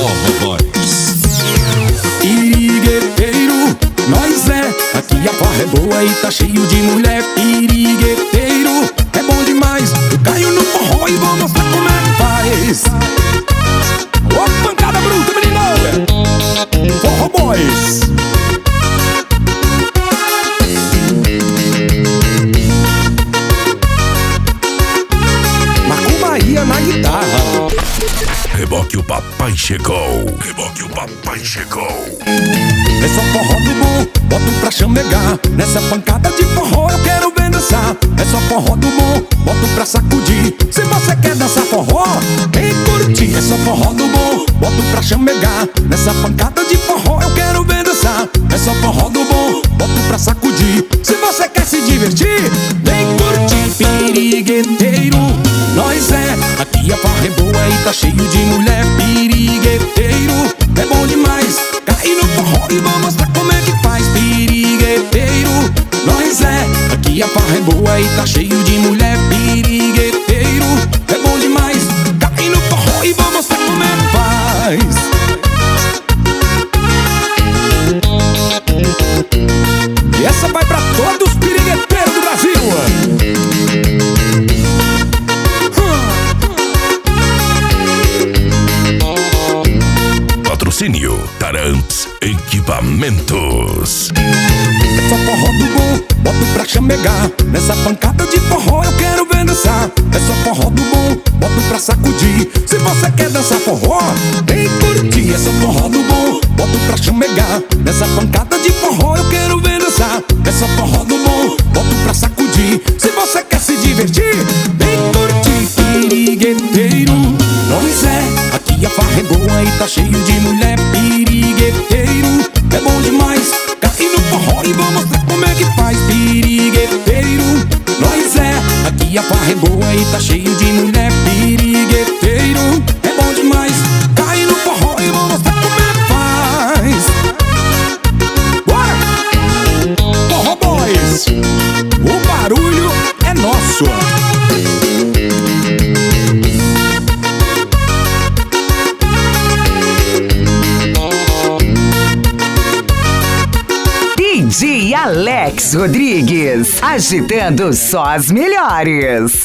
Forró Boys. Pirigueteiro, nós aqui a farra é boa e tá cheio de mulher. Pirigueteiro, é bom demais. Eu caio no forró e vou mostrar como é que faz. Ô, pancada bruta, menino! Forró Boys. Marco Bahia na guitarra. Reboque, o papai chegou. Reboque, o papai chegou. É só forró do bom, boto pra chamegar. Nessa pancada de forró eu quero ver dançar. É só forró do bom, boto pra sacudir. Se você quer dançar forró, vem curtir. É só forró do bom, boto pra chamegar. Nessa pancada de forró eu quero ver dançar. É só forró do bom, boto pra sacudir. Se você quer se divertir, vem curtir. Pirigueteiro, nós aqui a farra é boa e tá cheio de mulher. Pirigueteiro, é bom demais. Cai no forró e vou mostrar como é que faz. Pirigueteiro, nós aqui a farra é boa e tá cheio de mulher. Pirigueteiro, é bom demais. Cai no forró e vou mostrar como é que faz. E essa vai pra todos os pirigueteiros do Brasil. Patrocínio Tarantes Equipamentos. É só forró do bom, boto pra chamegar. Nessa pancada de forró eu quero ver dançar. É só forró do bom, boto pra sacudir. Se você quer dançar forró, vem curtir. É só forró do bom, boto pra chamegar. Nessa pancada de forró eu quero ver dançar. É só forró do bom, boto pra sacudir. Se você quer se divertir, vem curtir. Pirigueteiro, nós aqui a farra é boa e tá cheio de mulher. Pirigueteiro, é bom demais. Cai no forró e vou mostrar como é que faz. Pirigueteiro, nós aqui a farra é boa e tá cheio de mulher. Pirigueteiro, é bom demais. Cai no forró e vou mostrar como é que faz. Bora! Forró Boys, o barulho é nosso. DJ Alex Rodrigues, agitando só as melhores.